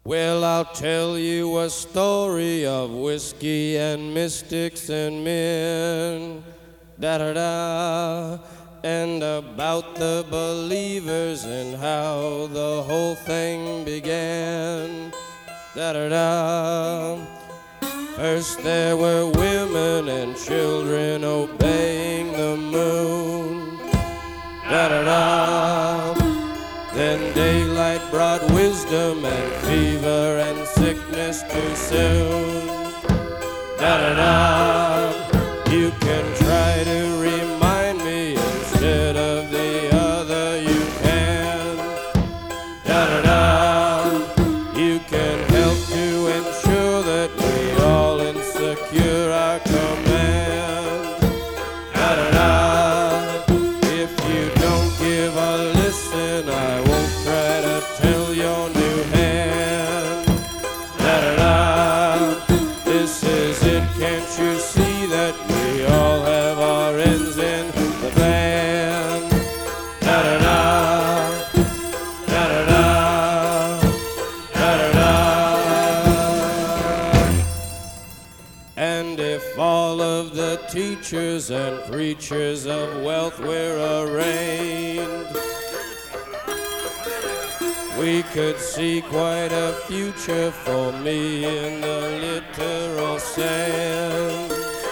Well, I'll tell you a story of whiskey and mystics and men, da-da-da, and about the believers and how the whole thing began, da-da-da. First there were women and children obeying the moon, da-da-da. Then daylight brought wisdom and fever and sickness too soon, da-da-da. You can try to remind me instead of the other, you can, da-da-da. You can help to ensure that we all insecure our command, da-da-da. If you don't give a listen, I won't try to tell your new hand, da-da-da. This is it, can't you see that we all have our ends in the band, da-da-da, da-da-da, da-da-da. And if all of the teachers and preachers of wealth were arraigned, we could see quite a future for me in the literal sense.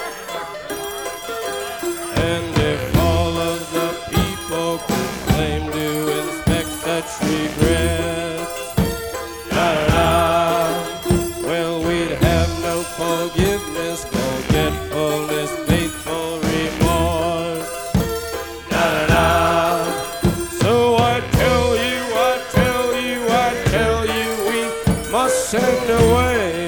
And if all of the people could claim to inspect such regrets, da-da-da, well, we'd have no forgiveness, forgetfulness, faithful remorse, da-da-da. So I tell you, we must send away